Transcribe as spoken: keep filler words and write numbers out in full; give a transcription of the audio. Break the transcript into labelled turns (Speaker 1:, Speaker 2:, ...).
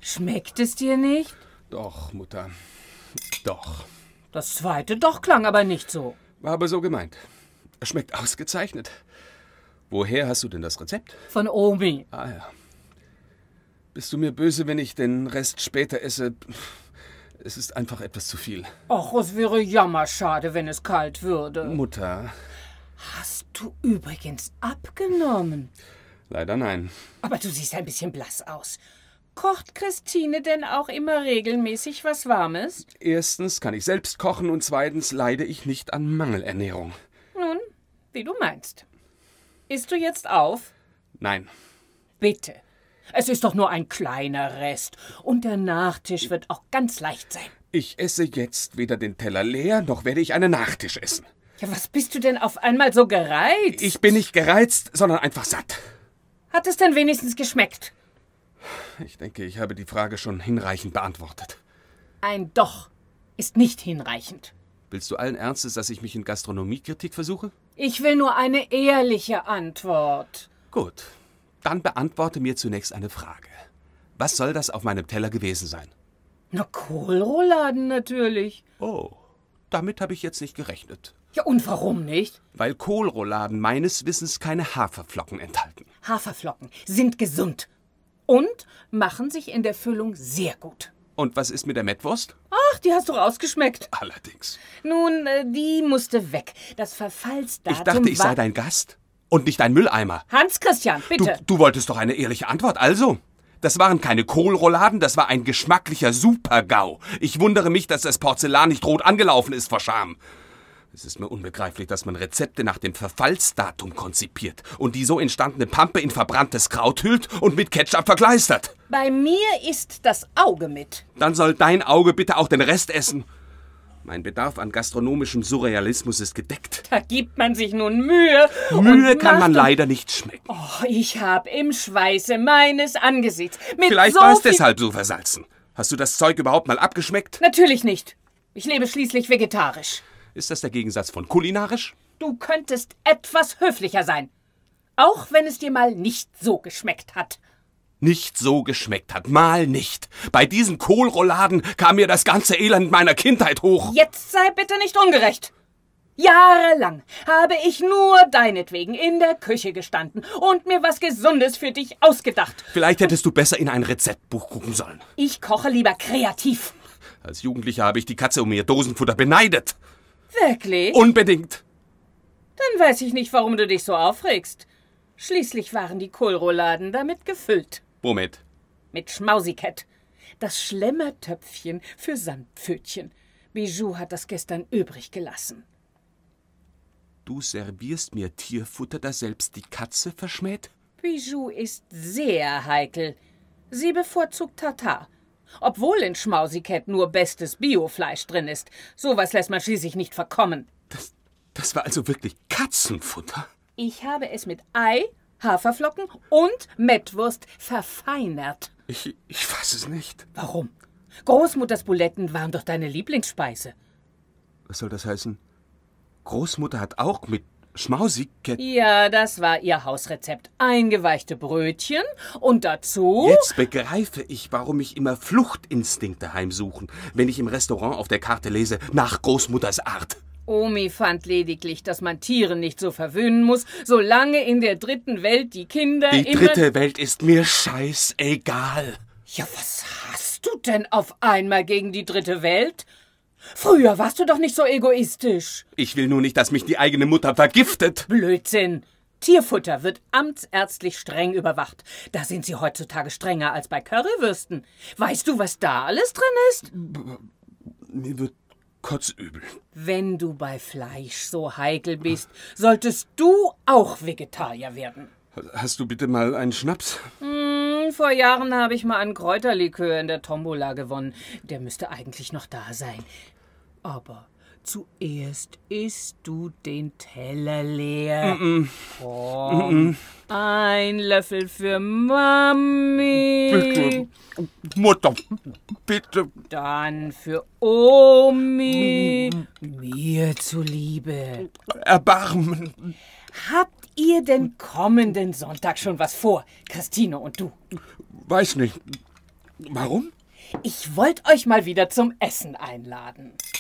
Speaker 1: Schmeckt es dir nicht?
Speaker 2: Doch, Mutter. Doch.
Speaker 1: Das zweite doch klang aber nicht so.
Speaker 2: War aber so gemeint. Es schmeckt ausgezeichnet. Woher hast du denn das Rezept?
Speaker 1: Von Omi.
Speaker 2: Ah ja. Bist du mir böse, wenn ich den Rest später esse? Es ist einfach etwas zu viel.
Speaker 1: Ach, es wäre jammerschade, wenn es kalt würde.
Speaker 2: Mutter.
Speaker 1: Hast du übrigens abgenommen?
Speaker 2: Leider nein.
Speaker 1: Aber du siehst ein bisschen blass aus. Kocht Christine denn auch immer regelmäßig was Warmes?
Speaker 2: Erstens kann ich selbst kochen und zweitens leide ich nicht an Mangelernährung.
Speaker 1: Nun, wie du meinst. Isst du jetzt auf?
Speaker 2: Nein.
Speaker 1: Bitte. Es ist doch nur ein kleiner Rest. Und der Nachtisch wird auch ganz leicht sein.
Speaker 2: Ich esse jetzt weder den Teller leer, noch werde ich einen Nachtisch essen.
Speaker 1: Ja, was bist du denn auf einmal so gereizt?
Speaker 2: Ich bin nicht gereizt, sondern einfach satt.
Speaker 1: Hat es denn wenigstens geschmeckt?
Speaker 2: Ich denke, ich habe die Frage schon hinreichend beantwortet.
Speaker 1: Ein Doch ist nicht hinreichend.
Speaker 2: Willst du allen Ernstes, dass ich mich in Gastronomiekritik versuche?
Speaker 1: Ich will nur eine ehrliche Antwort.
Speaker 2: Gut. Dann beantworte mir zunächst eine Frage. Was soll das auf meinem Teller gewesen sein?
Speaker 1: Na, Kohlrouladen natürlich.
Speaker 2: Oh, damit habe ich jetzt nicht gerechnet.
Speaker 1: Ja, und warum nicht?
Speaker 2: Weil Kohlrouladen meines Wissens keine Haferflocken enthalten.
Speaker 1: Haferflocken sind gesund und machen sich in der Füllung sehr gut.
Speaker 2: Und was ist mit der Mettwurst?
Speaker 1: Ach, die hast du rausgeschmeckt.
Speaker 2: Allerdings.
Speaker 1: Nun, äh, die musste weg. Das Verfallsdatum
Speaker 2: Ich dachte, ich
Speaker 1: war...
Speaker 2: sei dein Gast und nicht ein Mülleimer.
Speaker 1: Hans-Christian,
Speaker 2: Du,
Speaker 1: bitte.
Speaker 2: du wolltest doch eine ehrliche Antwort, also? Das waren keine Kohlrouladen, das war ein geschmacklicher Super-GAU. Ich wundere mich, dass das Porzellan nicht rot angelaufen ist vor Scham. Es ist mir unbegreiflich, dass man Rezepte nach dem Verfallsdatum konzipiert und die so entstandene Pampe in verbranntes Kraut hüllt und mit Ketchup verkleistert.
Speaker 1: Bei mir ist das Auge mit.
Speaker 2: Dann soll dein Auge bitte auch den Rest essen. Mein Bedarf an gastronomischem Surrealismus ist gedeckt.
Speaker 1: Da gibt man sich nun Mühe.
Speaker 2: Mühe
Speaker 1: und
Speaker 2: kann
Speaker 1: macht
Speaker 2: man
Speaker 1: und-
Speaker 2: leider nicht schmecken.
Speaker 1: Oh, ich hab im Schweiße meines Angesichts mit
Speaker 2: Vielleicht
Speaker 1: so
Speaker 2: war es
Speaker 1: viel...
Speaker 2: deshalb so versalzen. Hast du das Zeug überhaupt mal abgeschmeckt?
Speaker 1: Natürlich nicht. Ich lebe schließlich vegetarisch.
Speaker 2: Ist das der Gegensatz von kulinarisch?
Speaker 1: Du könntest etwas höflicher sein. Auch wenn es dir mal nicht so geschmeckt hat.
Speaker 2: Nicht so geschmeckt hat, mal nicht. Bei diesen Kohlrouladen kam mir das ganze Elend meiner Kindheit hoch.
Speaker 1: Jetzt sei bitte nicht ungerecht. Jahrelang habe ich nur deinetwegen in der Küche gestanden und mir was Gesundes für dich ausgedacht.
Speaker 2: Vielleicht hättest du besser in ein Rezeptbuch gucken sollen.
Speaker 1: Ich koche lieber kreativ.
Speaker 2: Als Jugendlicher habe ich die Katze um ihr Dosenfutter beneidet.
Speaker 1: Wirklich?
Speaker 2: Unbedingt.
Speaker 1: Dann weiß ich nicht, warum du dich so aufregst. Schließlich waren die Kohlrouladen damit gefüllt.
Speaker 2: Womit?
Speaker 1: Mit Schmausikett. Das Schlemmertöpfchen für Sandpfötchen. Bijou hat das gestern übrig gelassen.
Speaker 2: Du servierst mir Tierfutter, das selbst die Katze verschmäht?
Speaker 1: Bijou ist sehr heikel. Sie bevorzugt Tartar. Obwohl in Schmausikett nur bestes Biofleisch drin ist. Sowas lässt man schließlich nicht verkommen.
Speaker 2: Das, das war also wirklich Katzenfutter?
Speaker 1: Ich habe es mit Ei, Haferflocken und Mettwurst verfeinert.
Speaker 2: Ich, ich fass es nicht.
Speaker 1: Warum? Großmutters Buletten waren doch deine Lieblingsspeise.
Speaker 2: Was soll das heißen? Großmutter hat auch mit Schmausikett...
Speaker 1: Ja, das war ihr Hausrezept. Eingeweichte Brötchen und dazu...
Speaker 2: Jetzt begreife ich, warum mich immer Fluchtinstinkte heimsuchen, wenn ich im Restaurant auf der Karte lese, nach Großmutters Art.
Speaker 1: Omi fand lediglich, dass man Tiere nicht so verwöhnen muss, solange in der dritten Welt die Kinder
Speaker 2: Die
Speaker 1: immer...
Speaker 2: dritte Welt ist mir scheißegal.
Speaker 1: Ja, was hast du denn auf einmal gegen die dritte Welt? Früher warst du doch nicht so egoistisch.
Speaker 2: Ich will nur nicht, dass mich die eigene Mutter vergiftet.
Speaker 1: Blödsinn. Tierfutter wird amtsärztlich streng überwacht. Da sind sie heutzutage strenger als bei Currywürsten. Weißt du, was da alles drin ist?
Speaker 2: Mir wird kotzübel.
Speaker 1: Wenn du bei Fleisch so heikel bist, solltest du auch Vegetarier werden.
Speaker 2: Hast du bitte mal einen Schnaps?
Speaker 1: Hm, vor Jahren habe ich mal einen Kräuterlikör in der Tombola gewonnen. Der müsste eigentlich noch da sein. Aber zuerst isst du den Teller leer.
Speaker 2: Mm-mm.
Speaker 1: Komm,
Speaker 2: Mm-mm.
Speaker 1: ein Löffel für Mami.
Speaker 2: Bitte. Mutter, bitte.
Speaker 1: Dann für Omi. Mir zuliebe.
Speaker 2: Erbarmen.
Speaker 1: Habt ihr denn kommenden Sonntag schon was vor, Christine und du?
Speaker 2: Weiß nicht. Warum?
Speaker 1: Ich wollte euch mal wieder zum Essen einladen.